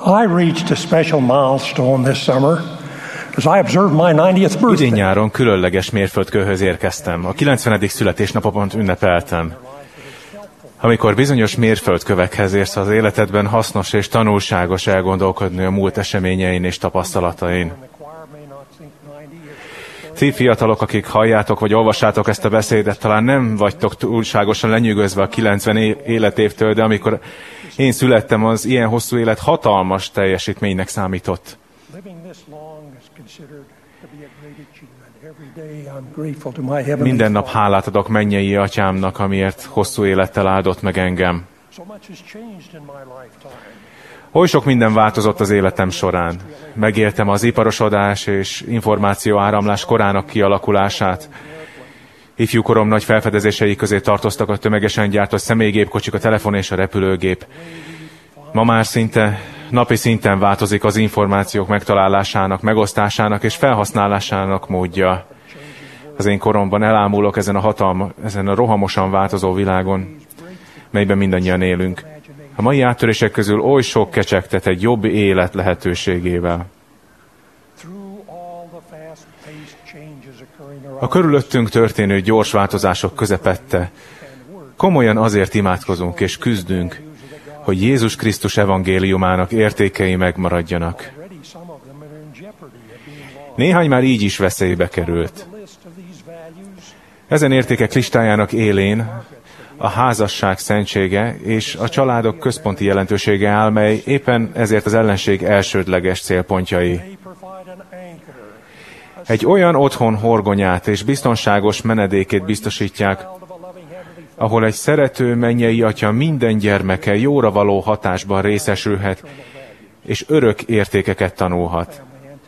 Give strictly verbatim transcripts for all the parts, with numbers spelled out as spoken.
I reached a special milestone this summer as I observed my ninetieth birthday. Idén nyáron különleges mérföldkőhöz érkeztem. A kilencvenedik születésnapomat ünnepeltem. Amikor bizonyos mérföldkövekhez érsz az életedben, hasznos és tanulságos elgondolkodni a múlt eseményein és tapasztalatain. Ti fiatalok, akik halljátok vagy olvassátok ezt a beszédet, talán nem vagytok túlságosan lenyűgözve a kilencven életévtől, de amikor én születtem, az ilyen hosszú élet hatalmas teljesítménynek számított. Minden nap hálát adok mennyei atyámnak, amiért hosszú élettel áldott meg engem. Oly sok minden változott az életem során. Megéltem az iparosodás és információáramlás korának kialakulását. Ifjúkorom nagy felfedezései közé tartoztak a tömegesen gyártott személygépkocsik, a telefon és a repülőgép. Ma már szinte napi szinten változik az információk megtalálásának, megosztásának és felhasználásának módja. Az én koromban elámulok ezen a, hatalma, ezen a rohamosan változó világon, melyben mindannyian élünk. A mai áttörések közül oly sok kecsegtet egy jobb élet lehetőségével. A körülöttünk történő gyors változások közepette komolyan azért imádkozunk és küzdünk, hogy Jézus Krisztus evangéliumának értékei megmaradjanak. Néhány már így is veszélybe került. Ezen értékek listájának élén a házasság szentsége és a családok központi jelentősége áll, mely éppen ezért az ellenség elsődleges célpontjai. Egy olyan otthon horgonyát és biztonságos menedékét biztosítják, ahol egy szerető mennyei atya minden gyermeke jóra való hatásban részesülhet, és örök értékeket tanulhat.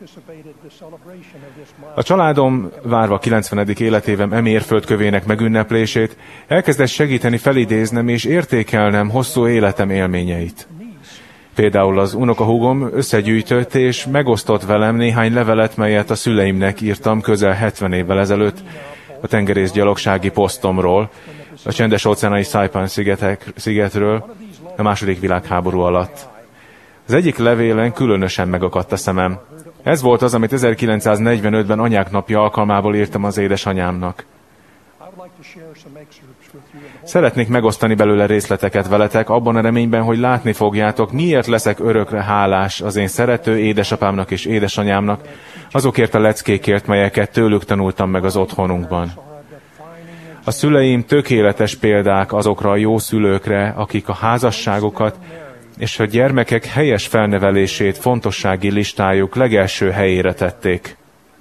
A családom, várva kilencvenedik életévem e mérföldkövének megünneplését, elkezdett segíteni felidéznem és értékelnem hosszú életem élményeit. Például az unokahúgom összegyűjtött és megosztott velem néhány levelet, melyet a szüleimnek írtam közel hetven évvel ezelőtt a tengerészgyalogsági posztomról, a csendes-óceáni Saipan szigetek, szigetről a második világháború alatt. Az egyik levélen különösen megakadt a szemem. Ez volt az, amit ezerkilencszáznegyvenötben anyák napja alkalmából írtam az édesanyámnak. Szeretnék megosztani belőle részleteket veletek, abban a reményben, hogy látni fogjátok, miért leszek örökre hálás az én szerető édesapámnak és édesanyámnak, azokért a leckékért, melyeket tőlük tanultam meg az otthonunkban. A szüleim tökéletes példák azokra a jó szülőkre, akik a házasságokat és a gyermekek helyes felnevelését fontossági listájuk legelső helyére tették.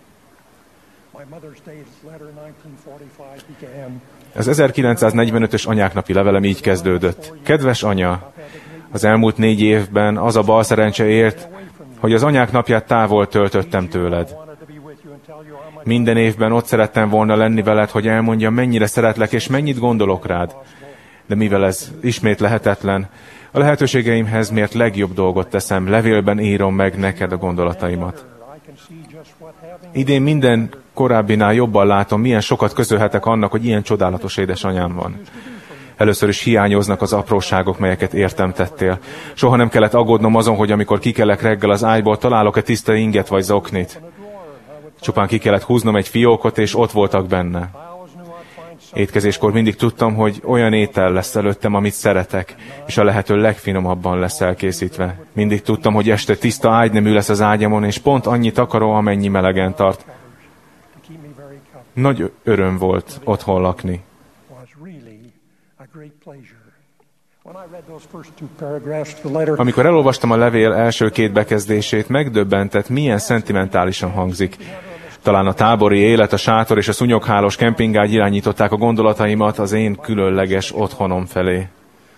Az ezerkilencszáznegyvenötös anyáknapi levelem így kezdődött. Kedves anya, az elmúlt négy évben az a balszerencse ért, hogy az anyák napját távol töltöttem tőled. Minden évben ott szerettem volna lenni veled, hogy elmondjam, mennyire szeretlek és mennyit gondolok rád. De mivel ez ismét lehetetlen, a lehetőségeimhez miért legjobb dolgot teszem, levélben írom meg neked a gondolataimat. Idén minden korábbinál jobban látom, milyen sokat köszönhetek annak, hogy ilyen csodálatos édesanyám van. Először is hiányoznak az apróságok, melyeket értem tettél. Soha nem kellett aggódnom azon, hogy amikor kikelek reggel az ágyból, találok-e tiszta inget vagy zoknit. Csupán ki kellett húznom egy fiókot, és ott voltak benne. Étkezéskor mindig tudtam, hogy olyan étel lesz előttem, amit szeretek, és a lehető legfinomabban lesz elkészítve. Mindig tudtam, hogy este tiszta ágynemű lesz az ágyamon, és pont annyi takaró, amennyi melegen tart. Nagy öröm volt otthon lakni. Amikor elolvastam a levél első két bekezdését, megdöbbentett, milyen szentimentálisan hangzik. Talán a tábori élet, a sátor és a szúnyoghálós kempingágy irányították a gondolataimat az én különleges otthonom felé.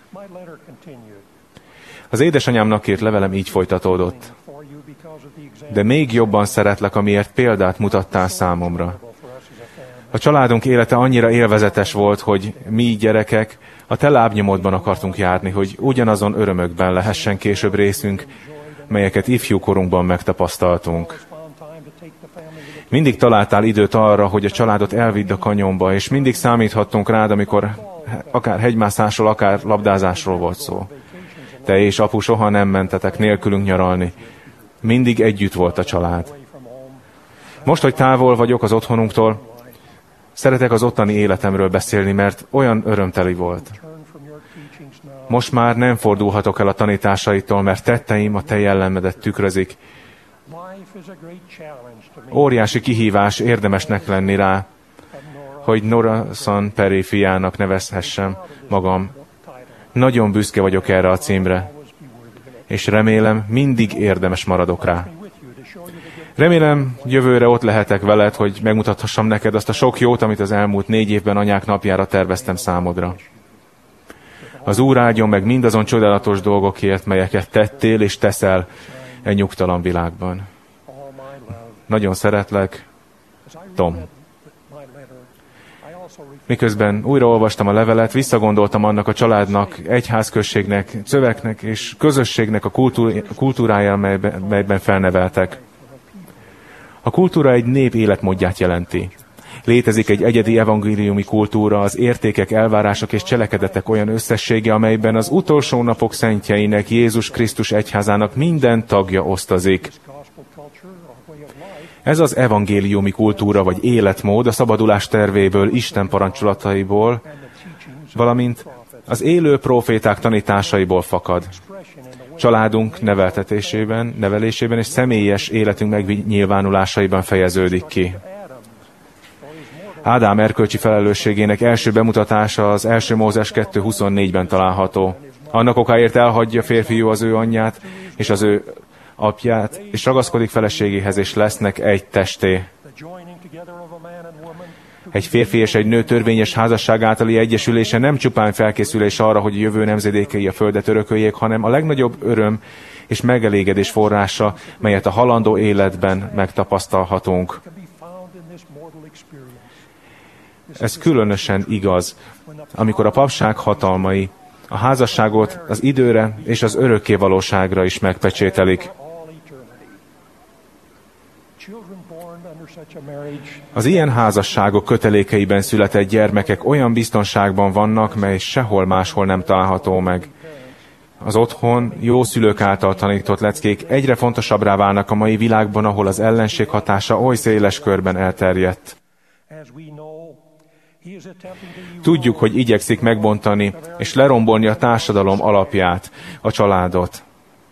Az édesanyámnak írt levelem így folytatódott. De még jobban szeretlek, amiért példát mutattál számomra. A családunk élete annyira élvezetes volt, hogy mi gyerekek a te lábnyomodban akartunk járni, hogy ugyanazon örömökben lehessen később részünk, melyeket ifjúkorunkban megtapasztaltunk. Mindig találtál időt arra, hogy a családot elvidd a kanyonba, és mindig számíthattunk rád, amikor akár hegymászásról, akár labdázásról volt szó. Te és apu soha nem mentetek nélkülünk nyaralni. Mindig együtt volt a család. Most, hogy távol vagyok az otthonunktól, szeretek az ottani életemről beszélni, mert olyan örömteli volt. Most már nem fordulhatok el a tanításaitól, mert tetteim a te jellemedet tükrözik. Óriási kihívás érdemesnek lenni rá, hogy Nora San Perry fiának nevezhessem magam. Nagyon büszke vagyok erre a címre, és remélem, mindig érdemes maradok rá. Remélem, jövőre ott lehetek veled, hogy megmutathassam neked azt a sok jót, amit az elmúlt négy évben anyák napjára terveztem számodra. Az Úr áldjon meg mindazon csodálatos dolgokért, melyeket tettél és teszel egy nyugtalan világban. Nagyon szeretlek, Tom. Miközben újraolvastam a levelet, visszagondoltam annak a családnak, egyházközségnek, szövegnek és közösségnek a kultúrája, melyben, melyben felneveltek. A kultúra egy nép életmódját jelenti. Létezik egy egyedi evangéliumi kultúra, az értékek, elvárások és cselekedetek olyan összessége, amelyben az utolsó napok szentjeinek, Jézus Krisztus egyházának minden tagja osztozik. Ez az evangéliumi kultúra vagy életmód a szabadulás tervéből, Isten parancsolataiból, valamint az élő próféták tanításaiból fakad. Családunk neveltetésében, nevelésében és személyes életünk megnyilvánulásaiban fejeződik ki. Ádám erkölcsi felelősségének első bemutatása az első Mózes kettő huszonnégyben található. Annak okáért elhagyja férfiú az ő anyját és az ő apját, és ragaszkodik feleségéhez, és lesznek egy testé. Egy férfi és egy nő törvényes házasság általi egyesülése nem csupán felkészülés arra, hogy a jövő nemzedékei a földet örököljék, hanem a legnagyobb öröm és megelégedés forrása, melyet a halandó életben megtapasztalhatunk. Ez különösen igaz, amikor a papság hatalmai a házasságot az időre és az örökké valóságra is megpecsételik. Az ilyen házasságok kötelékeiben született gyermekek olyan biztonságban vannak, mely sehol máshol nem található meg. Az otthon, jó szülők által tanított leckék egyre fontosabbá válnak a mai világban, ahol az ellenség hatása oly széles körben elterjedt. Tudjuk, hogy igyekszik megbontani és lerombolni a társadalom alapját, a családot.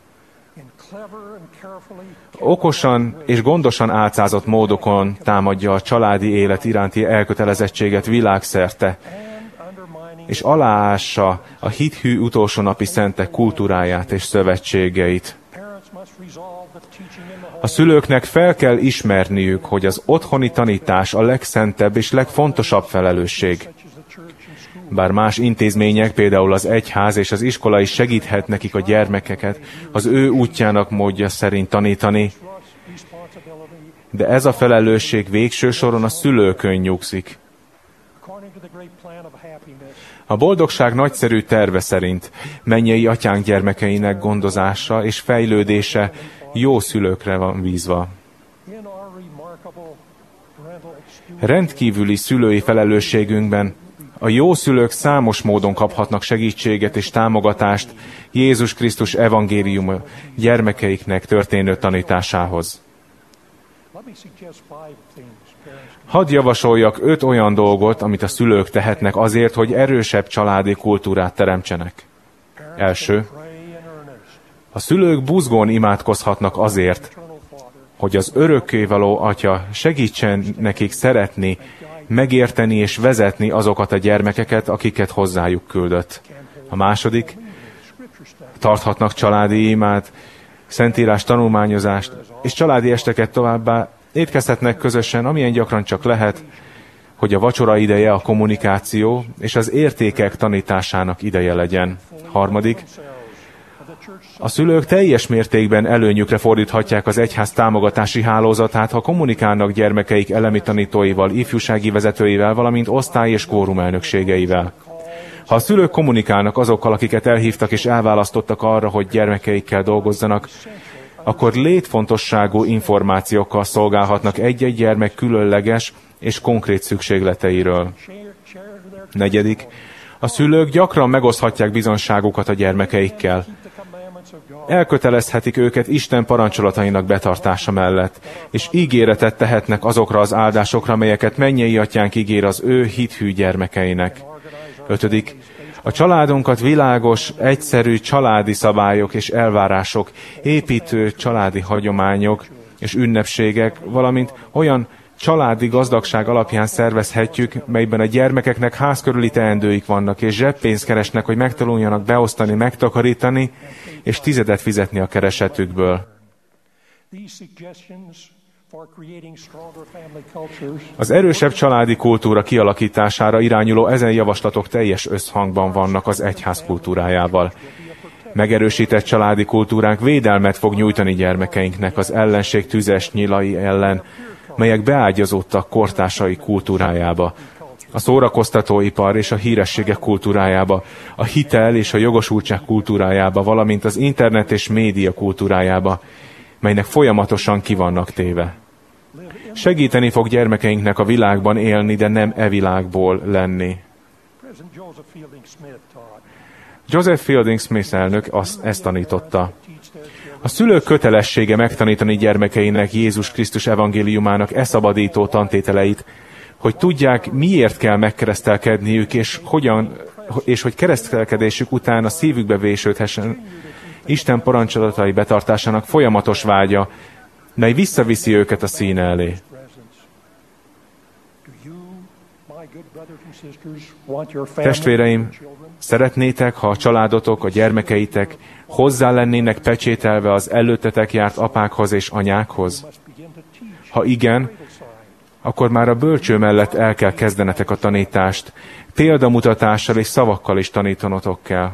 Okosan és gondosan álcázott módokon támadja a családi élet iránti elkötelezettséget világszerte, és aláássa a hithű utolsó napi szentek kultúráját és szövetségeit. A szülőknek fel kell ismerniük, hogy az otthoni tanítás a legszentebb és legfontosabb felelősség. Bár más intézmények, például az egyház és az iskola is segíthet nekik a gyermekeket az ő útjának módja szerint tanítani, de ez a felelősség végső soron a szülőkön nyugszik. A boldogság nagyszerű terve szerint mennyei atyánk gyermekeinek gondozása és fejlődése jó szülőkre van bízva. Rendkívüli szülői felelősségünkben a jó szülők számos módon kaphatnak segítséget és támogatást Jézus Krisztus evangéliuma gyermekeiknek történő tanításához. Hadd javasoljak öt olyan dolgot, amit a szülők tehetnek azért, hogy erősebb családi kultúrát teremtsenek. Első. A szülők buzgón imádkozhatnak azért, hogy az örökkévaló Atya segítsen nekik szeretni, megérteni és vezetni azokat a gyermekeket, akiket hozzájuk küldött. A második, tarthatnak családi imát, szentírás tanulmányozást, és családi esteket továbbá étkezhetnek közösen, amilyen gyakran csak lehet, hogy a vacsora ideje a kommunikáció és az értékek tanításának ideje legyen. Harmadik, a szülők teljes mértékben előnyükre fordíthatják az egyház támogatási hálózatát, ha kommunikálnak gyermekeik elemi tanítóival, ifjúsági vezetőivel, valamint osztály és kórum elnökségeivel. Ha a szülők kommunikálnak azokkal, akiket elhívtak és elválasztottak arra, hogy gyermekeikkel dolgozzanak, akkor létfontosságú információkkal szolgálhatnak egy-egy gyermek különleges és konkrét szükségleteiről. Negyedik, a szülők gyakran megoszthatják bizonságukat a gyermekeikkel. elkötelezhetik őket Isten parancsolatainak betartása mellett, és ígéretet tehetnek azokra az áldásokra, melyeket mennyei atyánk ígér az ő hithű gyermekeinek. Ötödik. A családunkat világos, egyszerű családi szabályok és elvárások, építő családi hagyományok és ünnepségek, valamint olyan családi gazdagság alapján szervezhetjük, melyben a gyermekeknek házkörüli teendőik vannak, és zseppénzt keresnek, hogy megtanuljanak beosztani, megtakarítani, és tizedet fizetni a keresetükből. Az erősebb családi kultúra kialakítására irányuló ezen javaslatok teljes összhangban vannak az egyház kultúrájával. Megerősített családi kultúránk védelmet fog nyújtani gyermekeinknek az ellenség tüzes nyilai ellen, melyek beágyazódtak kortársai kultúrájába, a szórakoztatóipar és a hírességek kultúrájába, a hitel és a jogosultság kultúrájába, valamint az internet és média kultúrájába, melynek folyamatosan ki vannak téve. Segíteni fog gyermekeinknek a világban élni, de nem e világból lenni. Joseph Fielding Smith elnök azt, ezt tanította. A szülők kötelessége megtanítani gyermekeinek Jézus Krisztus evangéliumának e szabadító tantételeit, hogy tudják, miért kell megkeresztelkedniük, és, hogyan, és hogy keresztelkedésük után a szívükbe vésődhessen Isten parancsolatai betartásának folyamatos vágya, mely visszaviszi őket a színe elé. Testvéreim, szeretnétek, ha a családotok, a gyermekeitek hozzá lennének pecsételve az előttetek járt apákhoz és anyákhoz? Ha igen, akkor már a bölcső mellett el kell kezdenetek a tanítást, példamutatással és szavakkal is tanítanotok kell.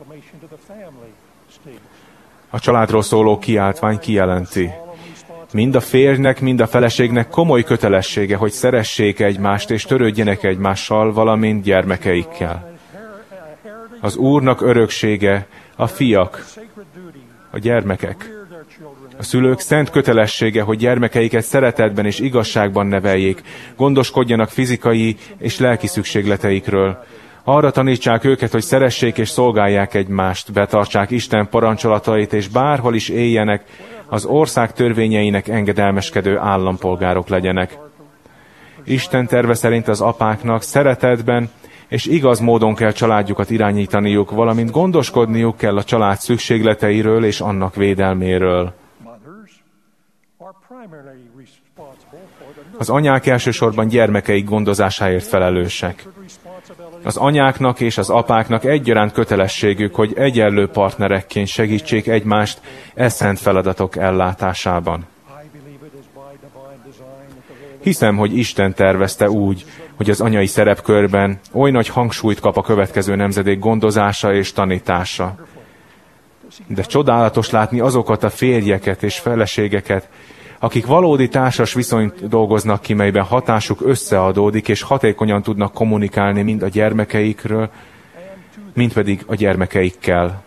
A családról szóló kiáltvány kijelenti. Mind a férjnek, mind a feleségnek komoly kötelessége, hogy szeressék egymást és törődjenek egymással, valamint gyermekeikkel. Az Úrnak öröksége a fiak, a gyermekek. A szülők szent kötelessége, hogy gyermekeiket szeretetben és igazságban neveljék, gondoskodjanak fizikai és lelki szükségleteikről. Arra tanítsák őket, hogy szeressék és szolgálják egymást, betartsák Isten parancsolatait, és bárhol is éljenek, az ország törvényeinek engedelmeskedő állampolgárok legyenek. Isten terve szerint az apáknak szeretetben és igaz módon kell családjukat irányítaniuk, valamint gondoskodniuk kell a család szükségleteiről és annak védelméről. Az anyák elsősorban gyermekeik gondozásáért felelősek. Az anyáknak és az apáknak egyaránt kötelességük, hogy egyenlő partnerekként segítsék egymást e szent feladatok ellátásában. Hiszem, hogy Isten tervezte úgy, hogy az anyai szerepkörben oly nagy hangsúlyt kap a következő nemzedék gondozása és tanítása. De csodálatos látni azokat a férjeket és feleségeket, akik valódi társas viszonyt dolgoznak ki, melyben hatásuk összeadódik, és hatékonyan tudnak kommunikálni mind a gyermekeikről, mind pedig a gyermekeikkel.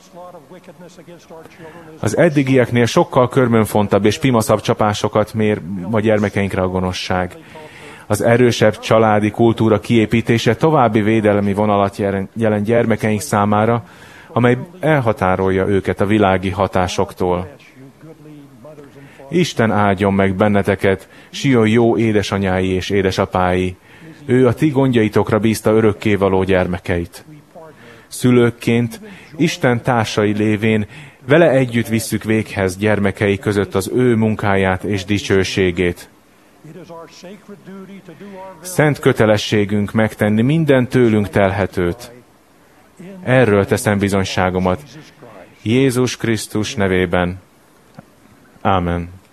Az eddigieknél sokkal körmönfontabb és pimaszabb csapásokat mér a gyermekeinkre a gonoszság. Az erősebb családi kultúra kiépítése további védelmi vonalat jelent gyermekeink számára, amely elhatárolja őket a világi hatásoktól. Isten áldjon meg benneteket, Sion jó édesanyái és édesapái. Ő a ti gondjaitokra bízta örökkévaló gyermekeit. Szülőkként, Isten társai lévén vele együtt visszük véghez gyermekei között az ő munkáját és dicsőségét. Szent kötelességünk megtenni minden tőlünk telhetőt. Erről teszem bizonyságomat. Jézus Krisztus nevében. Ámen.